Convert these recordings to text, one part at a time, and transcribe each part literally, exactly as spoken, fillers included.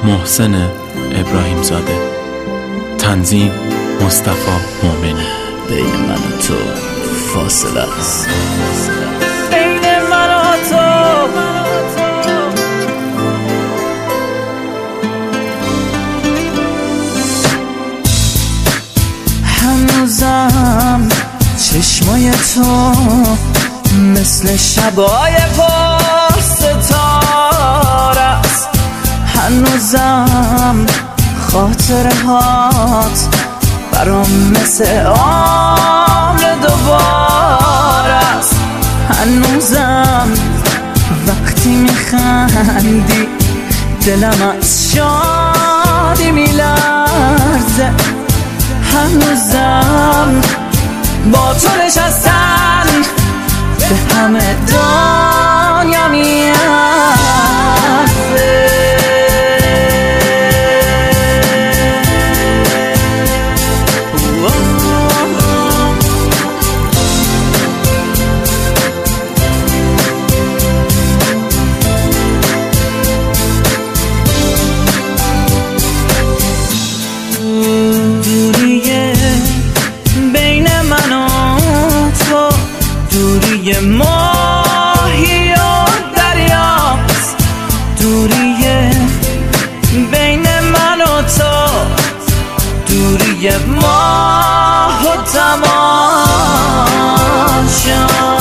محسن ابراهیم زاده. تنظیم مصطفی مومنی. بین من و تو فاصله است، بین من و تو هنوزم چشمای تو مثل شبای پر ستاره است، هنوزم خاطره هات برام مثل عمر دوباره است، هنوزم وقتی میخندی دلم از شادی میلرزه، هنوزم با تو نشستن به همه دنیا میارزه. دوری ماهی و دریاست، دوری بین من و تو، دوری ماه و تماشا.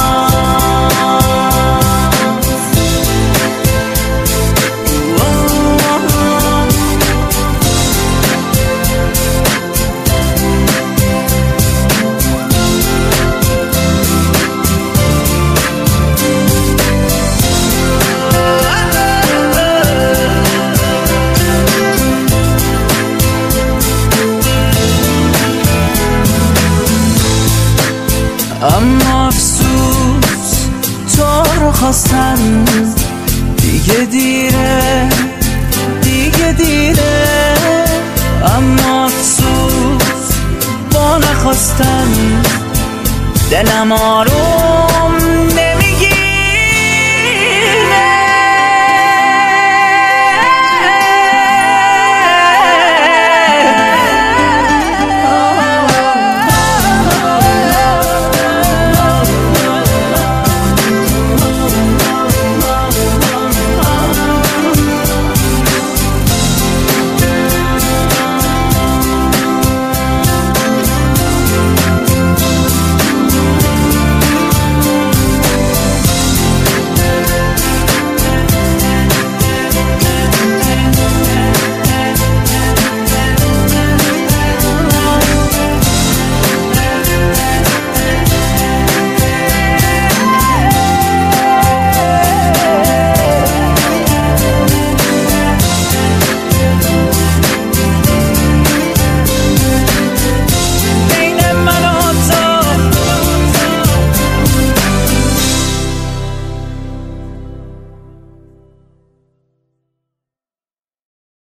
اما افسوس تو رو خواستن دیگه دیره، دیگه دیره، اما افسوس با نخواستن دلم آروم